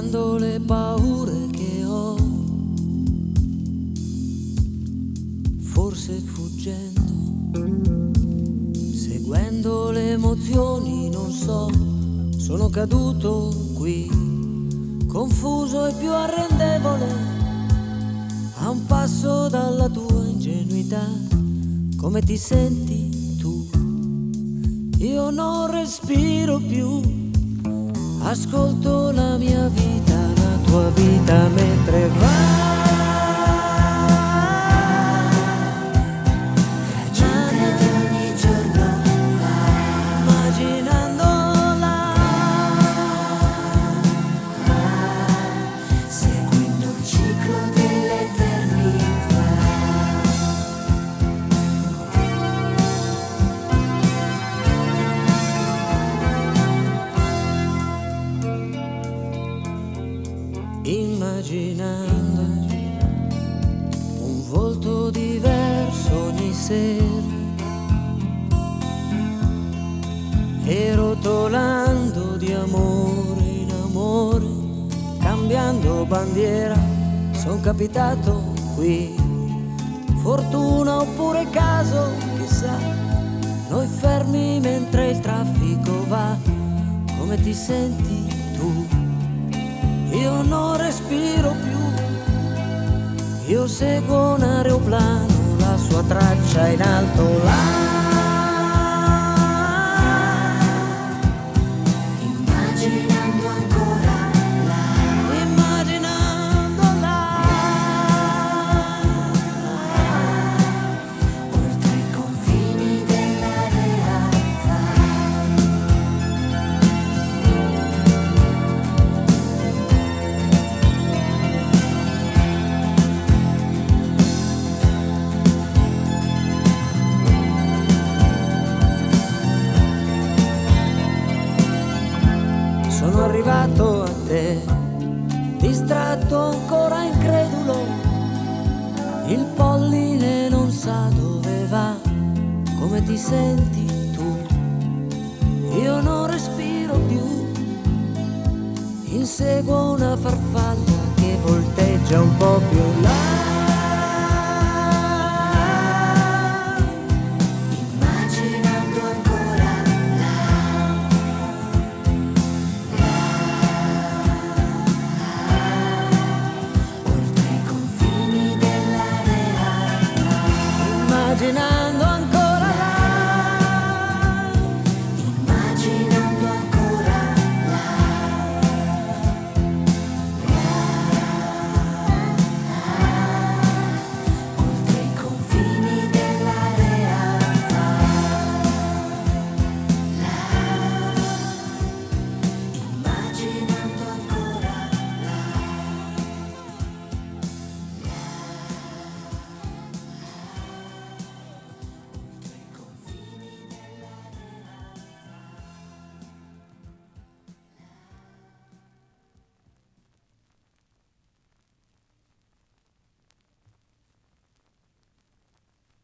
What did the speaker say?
ignorando le paure che ho, forse fuggendo, seguendo le emozioni, non so, sono caduto qui, confuso e più arrendevole, a un passo dalla tua ingenuità. Come ti senti tu? Io non respiro più, ascolto la mia vita, la tua vita mentre va. Immaginando un volto diverso ogni sera e rotolando di amore in amore, cambiando bandiera, son capitato qui. Fortuna oppure caso, chissà, noi fermi mentre il traffico va. Come ti senti tu? Io non respiro più, io seguo un aeroplano, la sua traccia in alto là. Immaginando ancora là, immaginando là, oltre i confini della realtà. Sono arrivato a te, distratto ancora incredulo, il polline non sa dove va. Come ti senti tu? Io non respiro più, inseguo una farfalla che volteggia un po' più là. Imagine